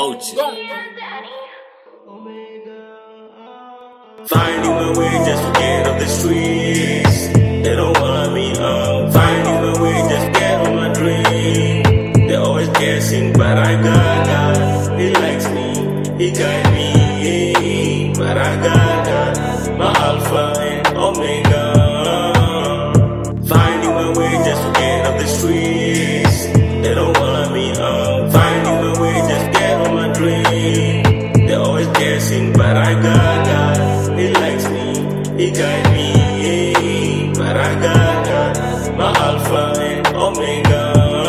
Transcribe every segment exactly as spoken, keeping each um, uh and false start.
Mochi. Finding my way just to get off the streets. They don't want me out. Finding my way just to get on my dream. They're always guessing, but I got God. He likes me, He guides me. But I got God, my Alpha and Omega. Finding my way just to get off the streets. They don't want me out. Finding my way just to get on my dream. They're always guessing, but I got God. He likes me, He guides me. But I got God, my Alpha and Omega.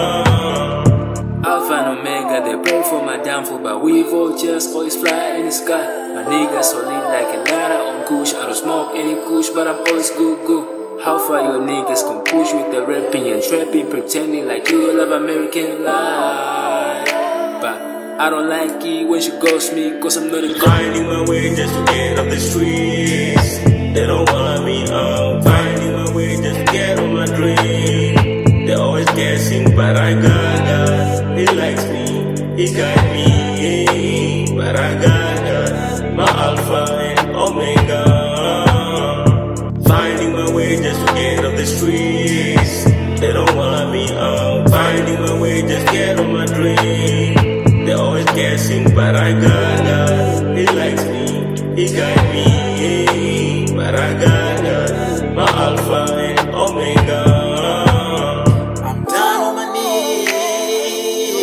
Alpha and Omega, they pray for my downfall, but we vultures always fly in the sky. My niggas solid like a ladder on kush. I don't smoke any kush, but I'm always good, good. How far your niggas can push with the rapping and trapping, pretending like you love American life. But I don't like it when she ghosts me, cause I'm not a Finding my way just to get off the streets. They don't want me out. Finding my way just to get on my dream. They're always guessing, but I got God. He likes me, He guides me. But I got God, my Alpha and Omega. Finding my way just to get off the streets. They don't want me out. Finding my way just to get on my dream. They're always guessing, but I got God. He likes me, He guides me. But I got God, my Alpha and Omega. I'm down on my knees.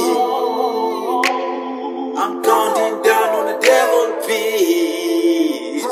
I'm counting down on the devil peace.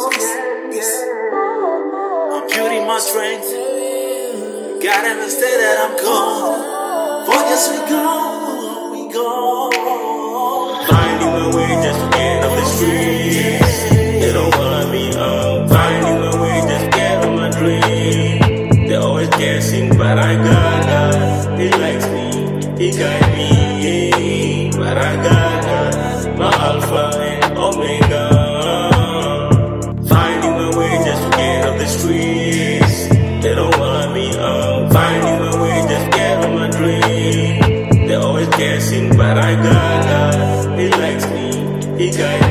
I'm building my strength. God understand that I'm gone. For yes we go, we go. Finding my way just to get off the streets. They don't want me out. Finding my way just to get on my dream. They're always guessing, but I got God. He likes me, He guides me. But I got God, my Alpha and Omega. Finding my way just to get off the streets. They don't want me out. Finding my way just to get on my dream. They're always guessing, but I got God. He likes me, He guides me.